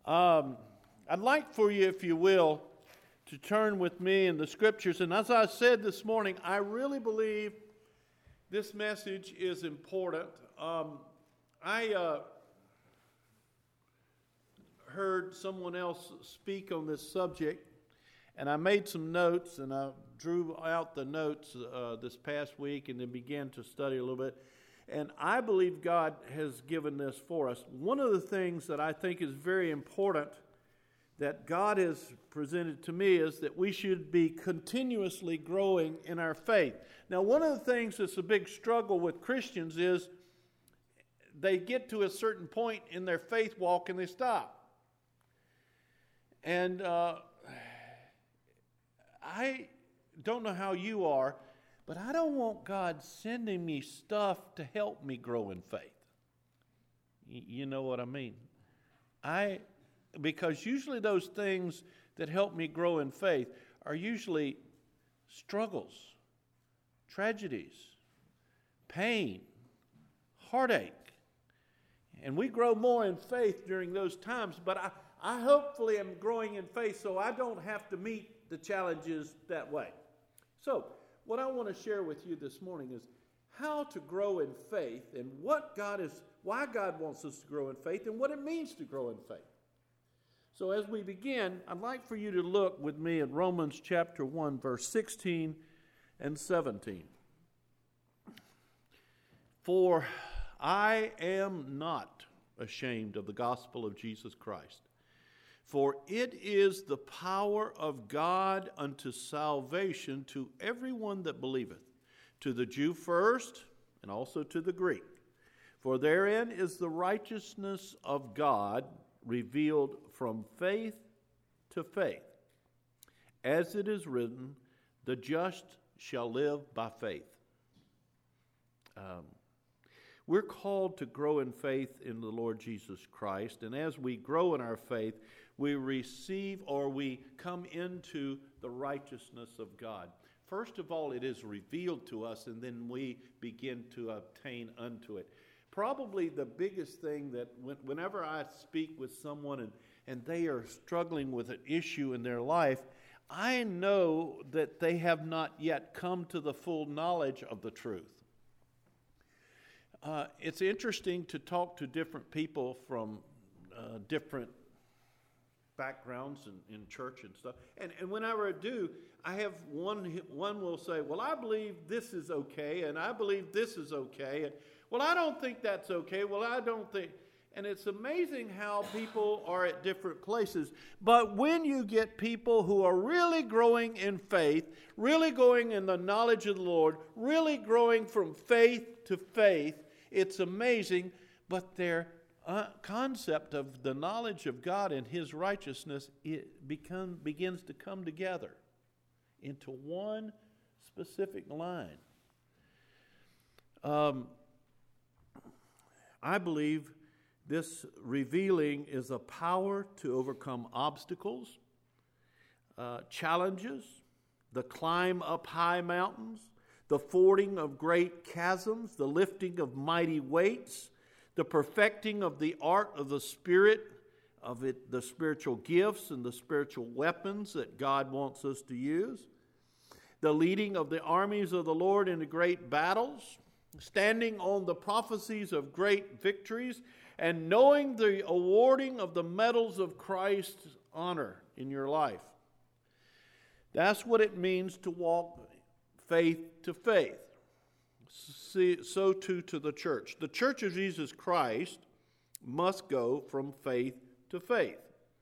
I'd like for you, if you will, to turn with me in the Scriptures. And as I said this morning, I really believe this message is important. I heard someone else speak on this subject, and I made some notes, and I drew out the notes this past week and then began to study a little bit. And I believe God has given this for us. One of the things that I think is very important that God has presented to me is that we should be continuously growing in our faith. Now, one of the things that's a big struggle with Christians is they get to a certain point in their faith walk and they stop. And I don't know how you are, but I don't want God sending me stuff to help me grow in faith. You know what I mean? Because usually those things that help me grow in faith are usually struggles, tragedies, pain, heartache. And we grow more in faith during those times, but I hopefully am growing in faith so I don't have to meet the challenges that way. So, what I want to share with you this morning is how to grow in faith and why God wants us to grow in faith and what it means to grow in faith. So as we begin, I'd like for you to look with me at Romans chapter 1, verse 16 and 17. For I am not ashamed of the gospel of Jesus Christ, for it is the power of God unto salvation to everyone that believeth, to the Jew first, and also to the Greek. For therein is the righteousness of God revealed from faith to faith. As it is written, the just shall live by faith. We're called to grow in faith in the Lord Jesus Christ, and as we grow in our faith, we receive or we come into the righteousness of God. First of all, it is revealed to us, and then we begin to obtain unto it. Probably the biggest thing that whenever I speak with someone and they are struggling with an issue in their life, I know that they have not yet come to the full knowledge of the truth. It's interesting to talk to different people from different backgrounds in church and stuff. And whenever I do, I have one will say, well, I believe this is okay, and I believe this is okay. And, well, I don't think that's okay. Well, I don't think. And it's amazing how people are at different places. But when you get people who are really growing in faith, really growing in the knowledge of the Lord, really growing from faith to faith, it's amazing. But their concept of the knowledge of God and His righteousness begins to come together into one specific line. I believe this revealing is a power to overcome obstacles, challenges, the climb up high mountains, the fording of great chasms, the lifting of mighty weights, the perfecting of the art of the Spirit, the spiritual gifts and the spiritual weapons that God wants us to use, the leading of the armies of the Lord into great battles, standing on the prophecies of great victories, and knowing the awarding of the medals of Christ's honor in your life. That's what it means to walk faith to faith. So too to the church. The church of Jesus Christ must go from faith to faith.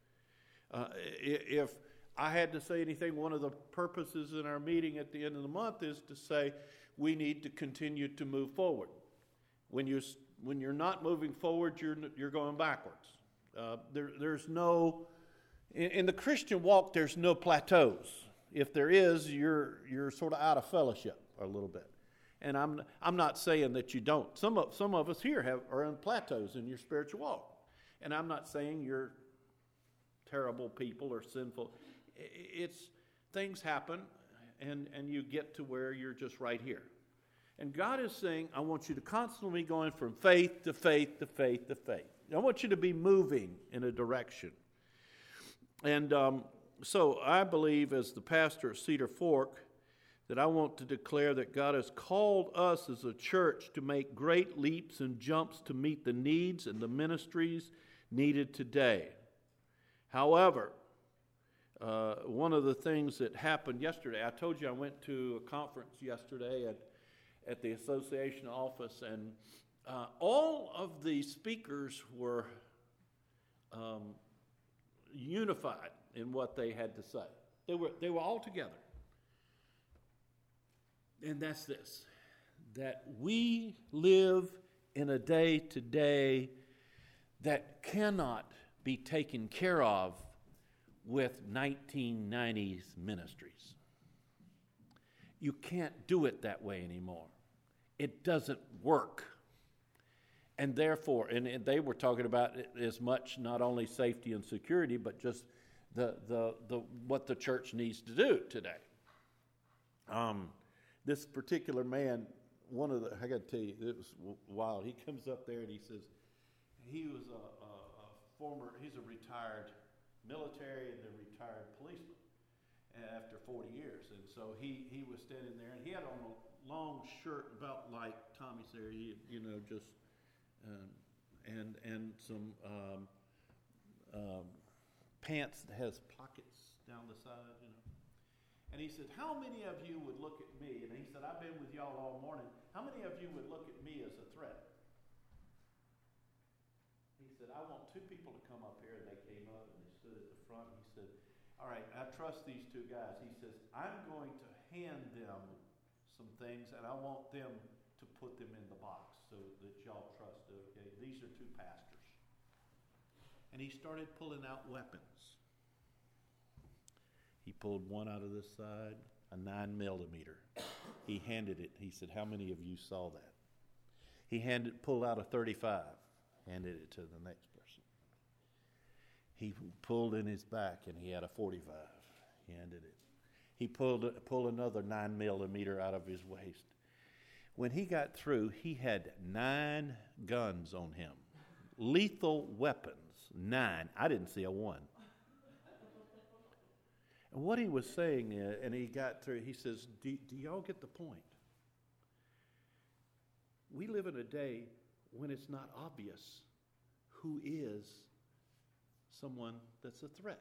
If I had to say anything, one of the purposes in our meeting at the end of the month is to say we need to continue to move forward. When you're not moving forward, you're going backwards. There's no in the Christian walk. There's no plateaus. If there is, you're sort of out of fellowship a little bit. And I'm not saying that you don't. Some of us here are in plateaus in your spiritual walk. And I'm not saying you're terrible people or sinful. It's things happen, and you get to where you're just right here. And God is saying, I want you to constantly be going from faith to faith to faith to faith. I want you to be moving in a direction. And so I believe, as the pastor at Cedar Fork, that I want to declare that God has called us as a church to make great leaps and jumps to meet the needs and the ministries needed today. However, one of the things that happened yesterday, I told you I went to a conference yesterday at the association office, and all of the speakers were unified in what they had to say. They were all together. And that's this, that we live in a day today that cannot be taken care of with 1990s ministries. You can't do it that way anymore. It doesn't work. And therefore, and they were talking about it as much not only safety and security, but just the what the church needs to do today. This particular man, I got to tell you, it was wild. He comes up there and he says, he was he's a retired military and a retired policeman after 40 years. And so he was standing there, and he had on a long shirt about like Tommy's there, just, and some pants that has pockets down the side, And he said, how many of you would look at me? And he said, I've been with y'all all morning. How many of you would look at me as a threat? He said, I want two people to come up here. And they came up and they stood at the front. He said, all right, I trust these two guys. He says, I'm going to hand them some things, and I want them to put them in the box so that y'all trust it. Okay, these are two pastors. And he started pulling out weapons. He pulled one out of this side, a 9mm. He handed it. He said, how many of you saw that? He pulled out a 35, handed it to the next person. He pulled in his back, and he had a 45. He handed it. He pulled another 9mm out of his waist. When he got through, he had 9 guns on him. Lethal weapons, 9. I didn't see a 1. And what he was saying, and he got through, he says, do y'all get the point? We live in a day when it's not obvious who is someone that's a threat.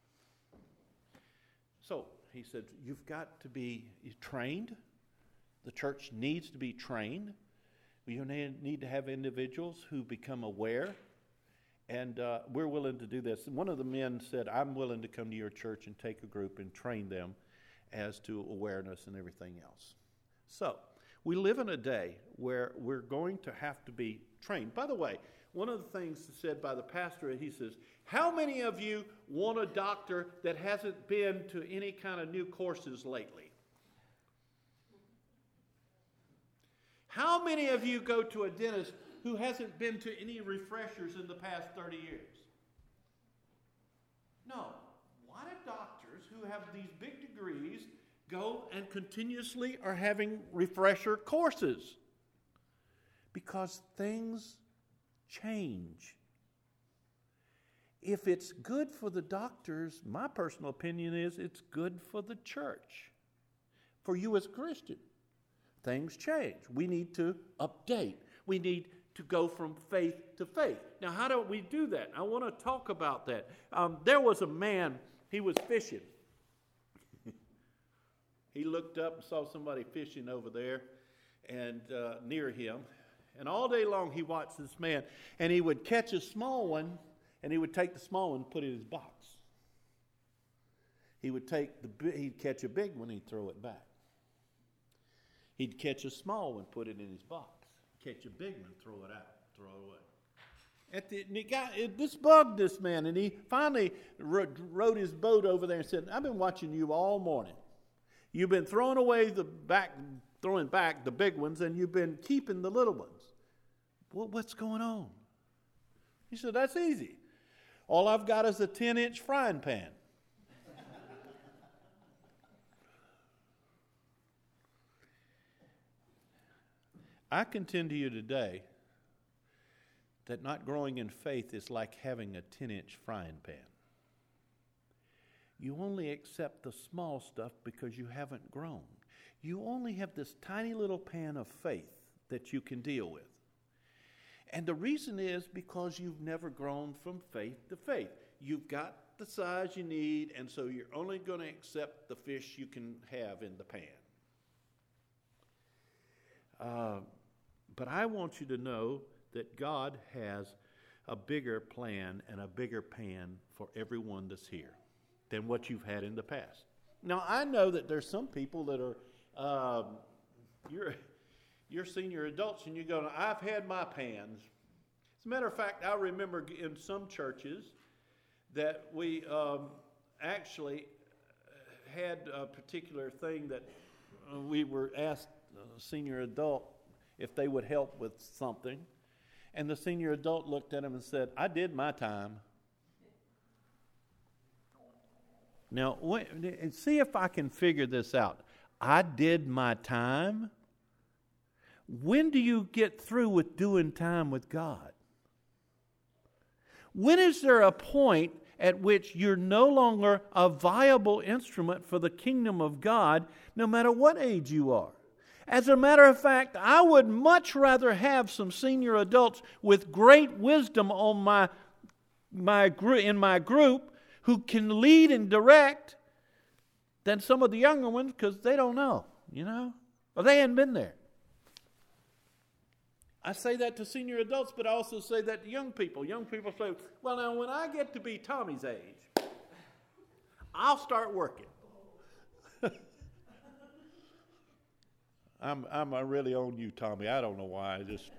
So he said, you've got to be trained. The church needs to be trained. We need to have individuals who become aware. And we're willing to do this. And one of the men said, I'm willing to come to your church and take a group and train them as to awareness and everything else. So we live in a day where we're going to have to be trained. By the way, one of the things said by the pastor, he says, how many of you want a doctor that hasn't been to any kind of new courses lately? How many of you go to a dentist who hasn't been to any refreshers in the past 30 years? No. Why do doctors who have these big degrees go and continuously are having refresher courses? Because things change. If it's good for the doctors, my personal opinion is it's good for the church. For you as a Christian, things change. We need to update. We need to go from faith to faith. Now, how do we do that? I want to talk about that. There was a man, he was fishing. He looked up and saw somebody fishing over there and near him. And all day long he watched this man. And he would catch a small one, and he would take the small one and put it in his box. He'd catch a big one, he'd throw it back. He'd catch a small one, put it in his box. Catch a big one, throw it out, throw it away. This bugged this man, and he finally rowed his boat over there and said, I've been watching you all morning. You've been throwing back the big ones, and you've been keeping the little ones. Well, what's going on? He said, that's easy. All I've got is a 10-inch frying pan. I contend to you today that not growing in faith is like having a 10-inch frying pan. You only accept the small stuff because you haven't grown. You only have this tiny little pan of faith that you can deal with. And the reason is because you've never grown from faith to faith. You've got the size you need, and so you're only going to accept the fish you can have in the pan. But I want you to know that God has a bigger plan and a bigger pan for everyone that's here than what you've had in the past. Now, I know that there's some people that are, you're senior adults and you go, I've had my pans. As a matter of fact, I remember in some churches that we actually had a particular thing that we were asked a senior adult if they would help with something. And the senior adult looked at him and said, I did my time. Now, see if I can figure this out. I did my time? When do you get through with doing time with God? When is there a point at which you're no longer a viable instrument for the kingdom of God, no matter what age you are? As a matter of fact, I would much rather have some senior adults with great wisdom on in my group who can lead and direct than some of the younger ones because they don't know, or they hadn't been there. I say that to senior adults, but I also say that to young people. Young people say, well, now, when I get to be Tommy's age, I'll start working. I'm really on you, Tommy. I don't know why. I just...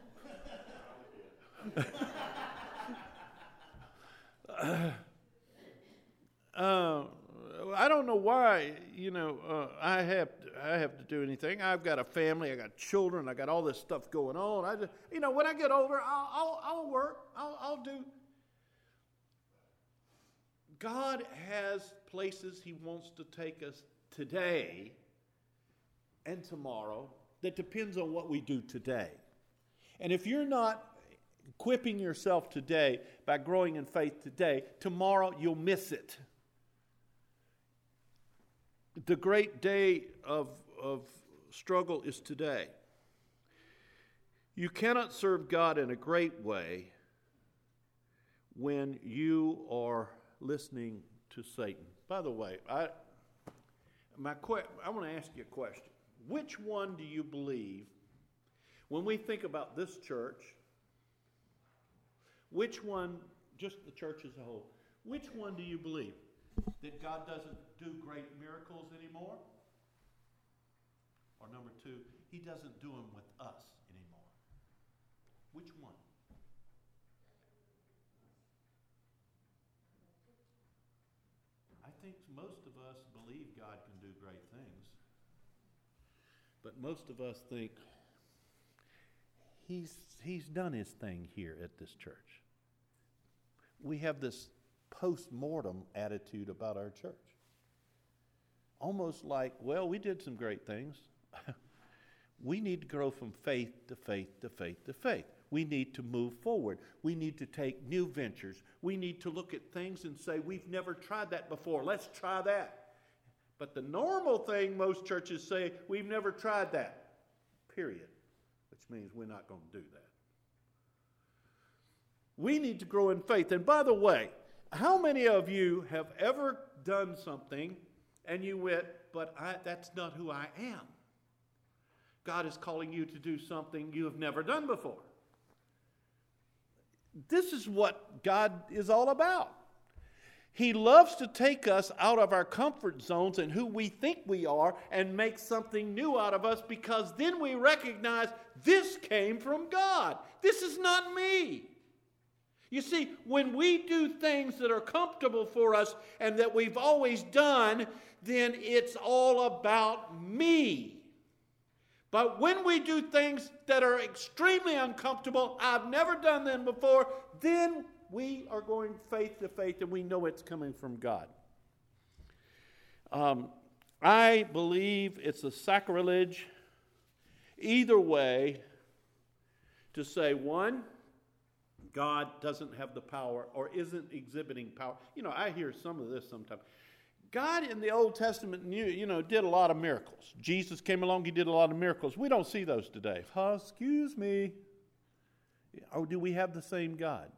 I don't know why, I have to do anything. I've got a family, I got children, I got all this stuff going on. I just, when I get older, I'll work. I'll do. God has places He wants to take us today and tomorrow that depends on what we do today. And if you're not equipping yourself today by growing in faith today, tomorrow you'll miss it. The great day of struggle is today. You cannot serve God in a great way when you are listening to Satan. By the way, I want to ask you a question. Which one do you believe, when we think about this church, which one, just the church as a whole, which one do you believe? That God doesn't do great miracles anymore? Or number two, He doesn't do them with us anymore? Which one? I think most of us believe God can do great things. But most of us think He's done His thing here at this church. We have this post-mortem attitude about our church. Almost like, well, we did some great things. We need to grow from faith to faith to faith to faith. We need to move forward. We need to take new ventures. We need to look at things and say, we've never tried that before. Let's try that. But the normal thing most churches say, we've never tried that. Period. Which means we're not going to do that. We need to grow in faith. And by the way, how many of you have ever done something and you went, but that's not who I am? God is calling you to do something you have never done before. This is what God is all about. He loves to take us out of our comfort zones and who we think we are and make something new out of us, because then we recognize this came from God. This is not me. You see, when we do things that are comfortable for us and that we've always done, then it's all about me. But when we do things that are extremely uncomfortable, I've never done them before, then we are going faith to faith and we know it's coming from God. I believe it's a sacrilege either way to say, one, God doesn't have the power or isn't exhibiting power. I hear some of this sometimes. God in the Old Testament did a lot of miracles. Jesus came along, he did a lot of miracles. We don't see those today. Excuse me. Or do we have the same God?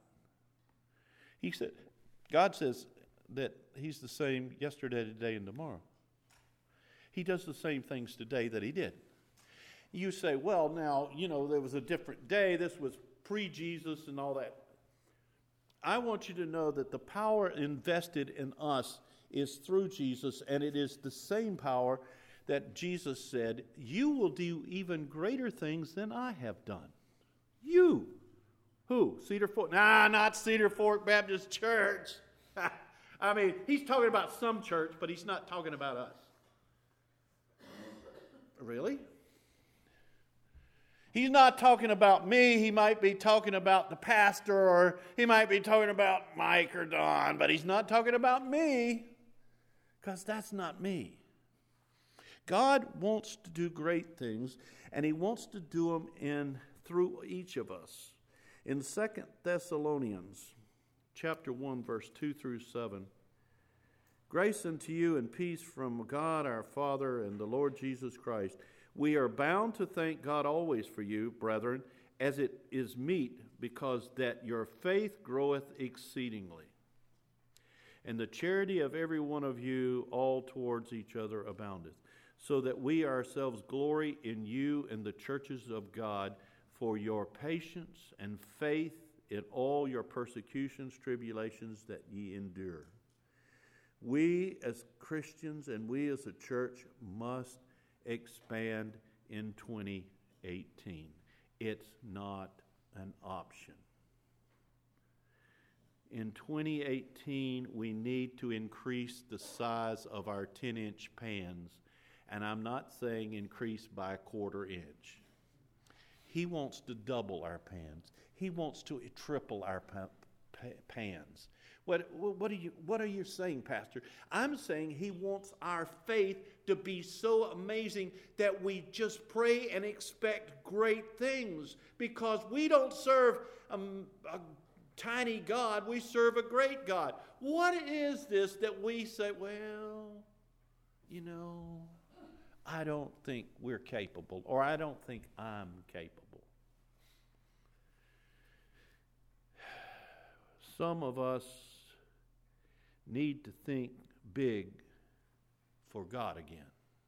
God says that he's the same yesterday, today, and tomorrow. He does the same things today that he did. You say, well, now, there was a different day. This was pre-Jesus and all that. I want you to know that the power invested in us is through Jesus, and it is the same power that Jesus said, you will do even greater things than I have done. You. Who? Cedar Fork? Nah, not Cedar Fork Baptist Church. I mean, he's talking about some church, but he's not talking about us. Really? He's not talking about me. He might be talking about the pastor, or he might be talking about Mike or Don, but he's not talking about me, because that's not me. God wants to do great things, and he wants to do them through each of us. In 2 Thessalonians chapter 1, verse 2 through 7, grace unto you and peace from God our Father and the Lord Jesus Christ. We are bound to thank God always for you, brethren, as it is meet, because that your faith groweth exceedingly, and the charity of every one of you all towards each other aboundeth, so that we ourselves glory in you and the churches of God for your patience and faith in all your persecutions, tribulations that ye endure. We as Christians and we as a church must expand in 2018. It's not an option. In 2018, we need to increase the size of our 10-inch pans, and I'm not saying increase by a quarter inch. He wants to double our pans. He wants to triple our pans. What are you saying, Pastor? I'm saying he wants our faith to be so amazing that we just pray and expect great things, because we don't serve a tiny God. We serve a great God. What is this that we say, well, I don't think we're capable, or I don't think I'm capable. Some of us need to think big for God again.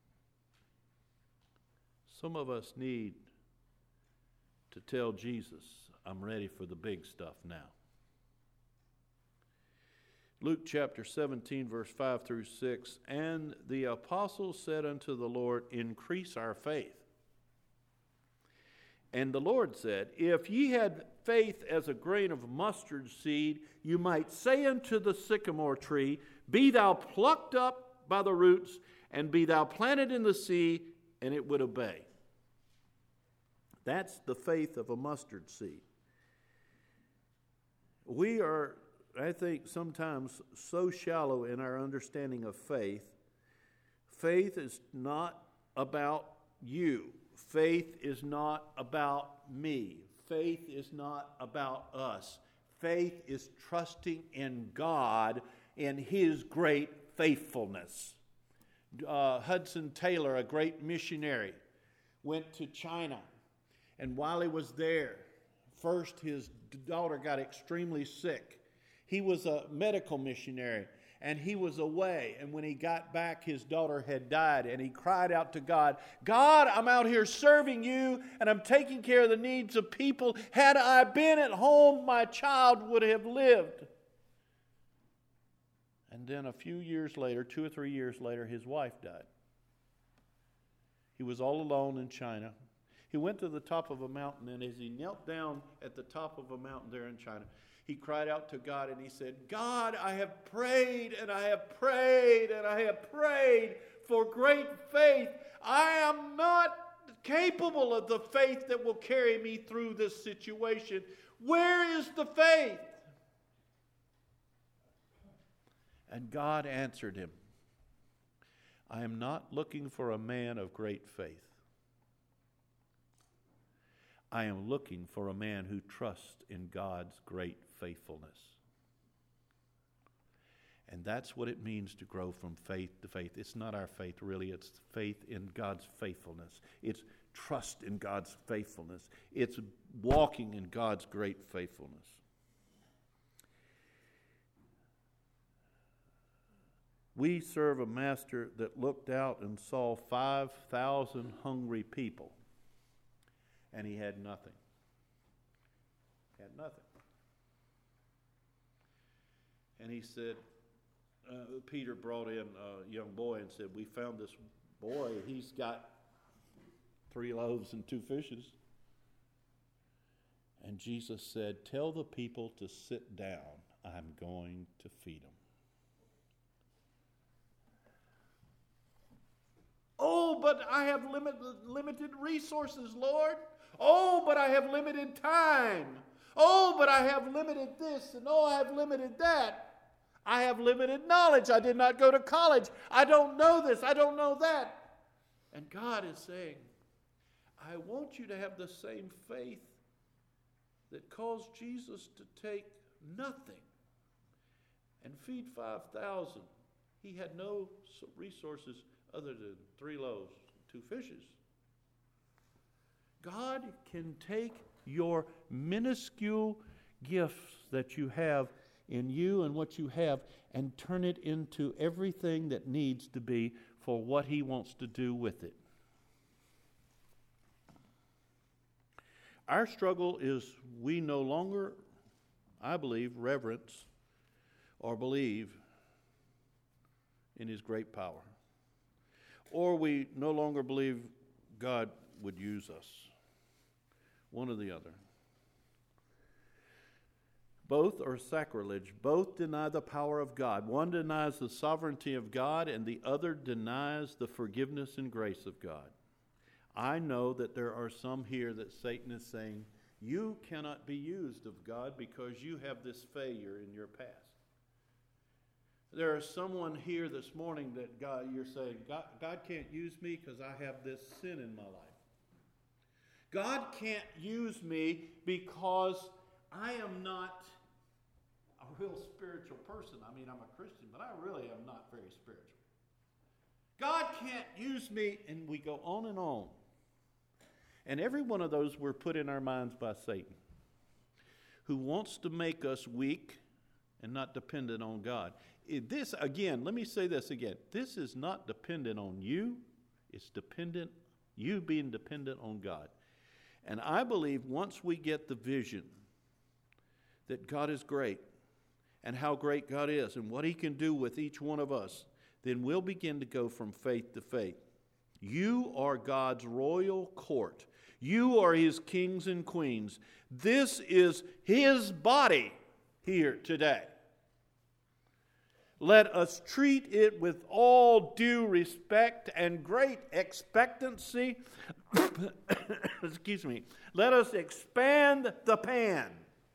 Some of us need to tell Jesus, I'm ready for the big stuff now. Luke chapter 17, verse 5 through 6, and the apostles said unto the Lord, increase our faith. And the Lord said, if ye had faith as a grain of mustard seed, you might say unto the sycamore tree, be thou plucked up by the roots, and be thou planted in the sea, and it would obey. That's the faith of a mustard seed. We are, I think, sometimes so shallow in our understanding of faith. Faith is not about you. Faith is not about me. Faith is not about us. Faith is trusting in God in his great faithfulness. Hudson Taylor, a great missionary, went to China, and while he was there, first his daughter got extremely sick. He was a medical missionary, and he was away, and when he got back, his daughter had died, and he cried out to God, God, I'm out here serving you, and I'm taking care of the needs of people. Had I been at home, my child would have lived. And then a few years later, 2 or 3 years later, his wife died. He was all alone in China. He went to the top of a mountain, and as he knelt down at the top of a mountain there in China, he cried out to God, and he said, God, I have prayed, and I have prayed, and I have prayed for great faith. I am not capable of the faith that will carry me through this situation. Where is the faith? And God answered him, I am not looking for a man of great faith. I am looking for a man who trusts in God's great faithfulness. And that's what it means to grow from faith to faith. It's not our faith, really. It's faith in God's faithfulness. It's trust in God's faithfulness. It's walking in God's great faithfulness. We serve a master that looked out and saw 5,000 hungry people, and he had nothing. Had nothing. And he said, Peter brought in a young boy and said, we found this boy. He's got 3 loaves and 2 fishes. And Jesus said, tell the people to sit down. I'm going to feed them. Oh, but I have limited resources, Lord. Oh, but I have limited time. Oh, but I have limited this, and oh, I have limited that. I have limited knowledge. I did not go to college. I don't know this. I don't know that. And God is saying, I want you to have the same faith that caused Jesus to take nothing and feed 5,000. He had no resources other than 3 loaves, 2 fishes. God can take your minuscule gifts that you have in you and what you have and turn it into everything that needs to be for what He wants to do with it. Our struggle is we no longer, I believe, reverence or believe in His great power. Or we no longer believe God would use us. One or the other. Both are sacrilege. Both deny the power of God. One denies the sovereignty of God, and the other denies the forgiveness and grace of God. I know that there are some here that Satan is saying, you cannot be used of God because you have this failure in your past. There is someone here this morning that God, you're saying, God can't use me because I have this sin in my life. God can't use me because I am not a real spiritual person. I mean, I'm a Christian, but I really am not very spiritual. God can't use me, and we go on and on. And every one of those were put in our minds by Satan, who wants to make us weak and not dependent on God. This, again, let me say this again. This is not dependent on you. It's dependent, you being dependent on God. And I believe once we get the vision that God is great and how great God is and what He can do with each one of us, then we'll begin to go from faith to faith. You are God's royal court. You are His kings and queens. This is His body here today. Let us treat it with all due respect and great expectancy. Excuse me. Let us expand the pan.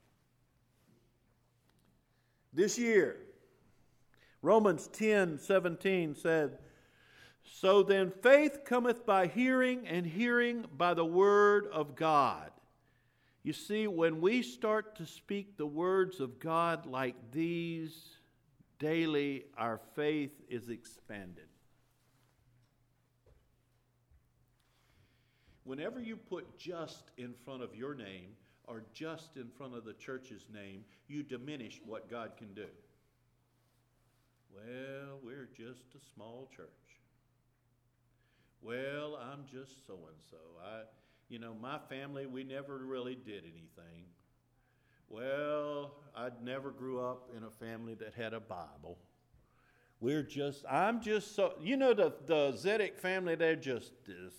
This year, Romans 10:17 said, so then faith cometh by hearing, and hearing by the word of God. You see, when we start to speak the words of God like these daily, our faith is expanded. Whenever you put just in front of your name or just in front of the church's name, you diminish what God can do. Well, we're just a small church. Well, I'm just so-and-so. My family, we never really did anything. Well, I never grew up in a family that had a Bible. I'm just so, the Zedek family, they're just this,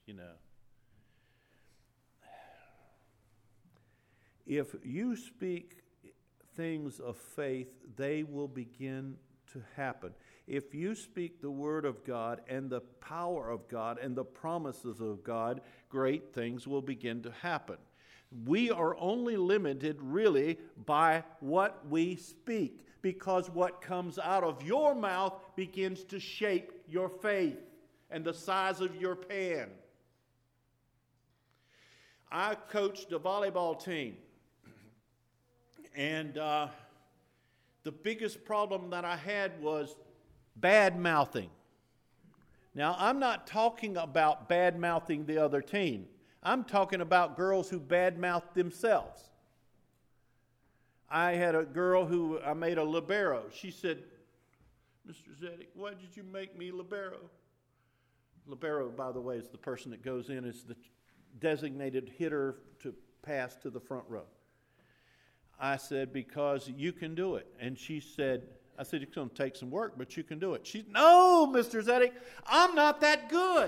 If you speak things of faith, they will begin to happen. If you speak the word of God and the power of God and the promises of God, great things will begin to happen. We are only limited really by what we speak, because what comes out of your mouth begins to shape your faith and the size of your pan. I coached a volleyball team. And the biggest problem that I had was bad mouthing. Now, I'm not talking about bad mouthing the other team. I'm talking about girls who bad mouth themselves. I had a girl who I made a libero. She said, "Mr. Zedek, why did you make me libero?" Libero, by the way, is the person that goes in as the designated hitter to pass to the front row. I said, "Because you can do it." And she said, I said, "It's going to take some work, but you can do it." She said, "No, Mr. Zedek, I'm not that good."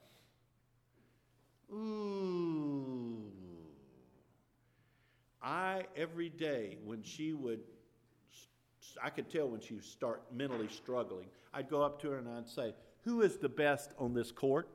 Ooh. Every day when she would, I could tell when she would start mentally struggling, I'd go up to her and I'd say, "Who is the best on this court?"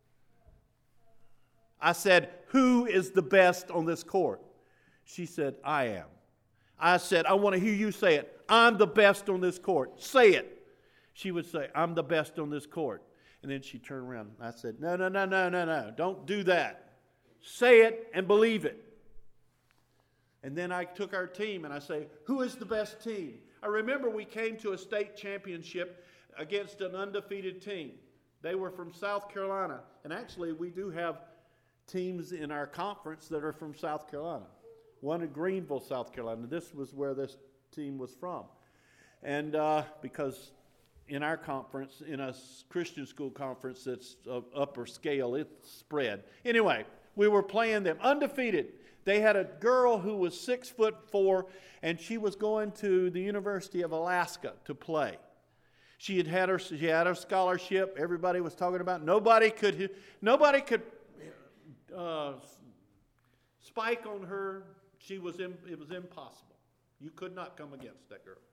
I said, "Who is the best on this court?" She said, "I am." I said, "I want to hear you say it. I'm the best on this court. Say it." She would say, "I'm the best on this court." And then she'd turn around. I said, No. Don't do that. Say it and believe it. And then I took our team and I say, "Who is the best team?" I remember we came to a state championship against an undefeated team. They were from South Carolina. And actually, we do have teams in our conference that are from South Carolina. One in Greenville, South Carolina. This was where this team was from. And because in our conference, in a Christian school conference that's of upper scale, it's spread. Anyway, we were playing them undefeated. They had a girl who was 6'4", and she was going to the University of Alaska to play. She had her scholarship. Everybody was talking about it. Nobody could spike on her. It was impossible. You could not come against that girl.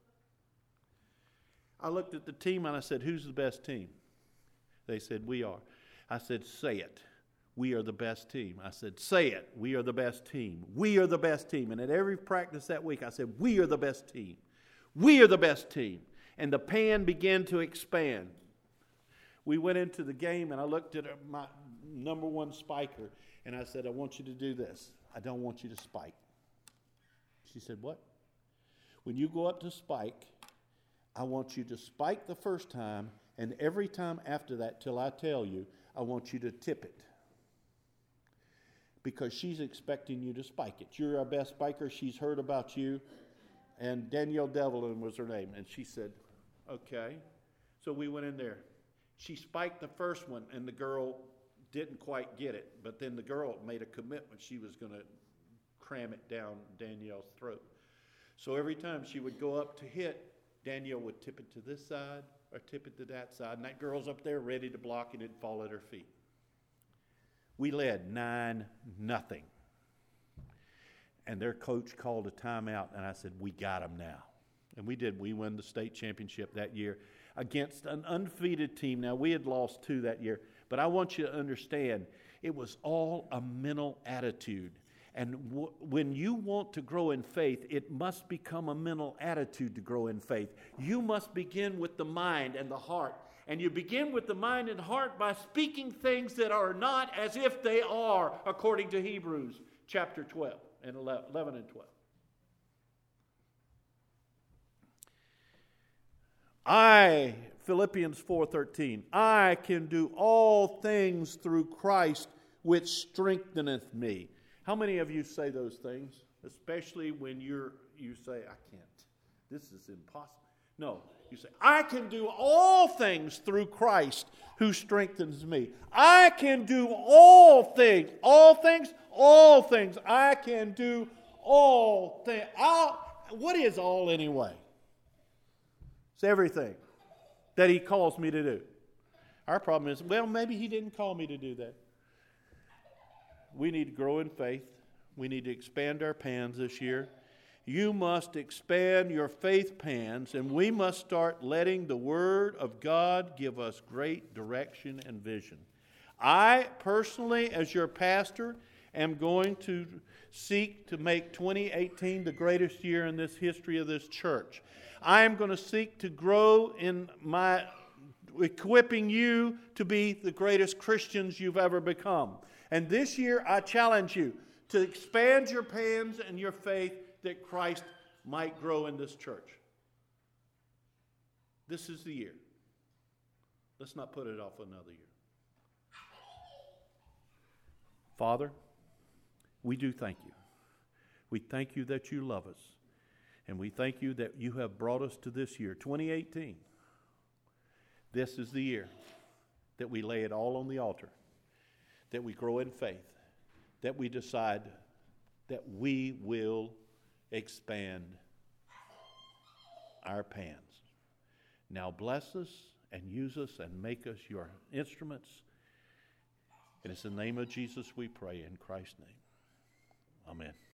I looked at the team and I said, "Who's the best team?" They said, "We are." I said, "Say it. We are the best team." I said, "Say it. We are the best team. We are the best team." And at every practice that week, I said, "We are the best team. We are the best team." And the pan began to expand. We went into the game and I looked at my number one spiker and I said, "I want you to do this. I don't want you to spike." She said, "What?" "When you go up to spike, I want you to spike the first time, and every time after that till I tell you, I want you to tip it. Because she's expecting you to spike it. You're our best spiker. She's heard about you." And Danielle Devlin was her name. And she said, "Okay." So we went in there. She spiked the first one, and the girl didn't quite get it. But then the girl made a commitment. She was going to cram it down Danielle's throat. So every time she would go up to hit, Danielle would tip it to this side or tip it to that side. And that girl's up there ready to block it and fall at her feet. We led 9-0. And their coach called a timeout, and I said, "We got them now." And we did. We won the state championship that year against an undefeated team. Now, we had lost 2 that year, but I want you to understand, it was all a mental attitude. And when you want to grow in faith, it must become a mental attitude to grow in faith. You must begin with the mind and the heart. And you begin with the mind and heart by speaking things that are not as if they are, according to Hebrews chapter 12 and 11 and 12. Philippians 4:13, "I can do all things through Christ which strengtheneth me." How many of you say those things? Especially when you say, "I can't. This is impossible." No, you say, "I can do all things through Christ who strengthens me." I can do all things. All things? All things. I can do all things. What is all anyway? It's everything that He calls me to do. Our problem is, well, maybe He didn't call me to do that. We need to grow in faith. We need to expand our pans this year. You must expand your faith pans, and we must start letting the Word of God give us great direction and vision. I personally, as your pastor, am going to seek to make 2018 the greatest year in this history of this church. I am going to seek to grow in my equipping you to be the greatest Christians you've ever become. And this year, I challenge you to expand your plans and your faith that Christ might grow in this church. This is the year. Let's not put it off another year. Father, we do thank you. We thank you that you love us. And we thank you that you have brought us to this year, 2018. This is the year that we lay it all on the altar, that we grow in faith, that we decide that we will expand our pans. Now bless us and use us and make us your instruments. And it's in the name of Jesus we pray, in Christ's name. Amen.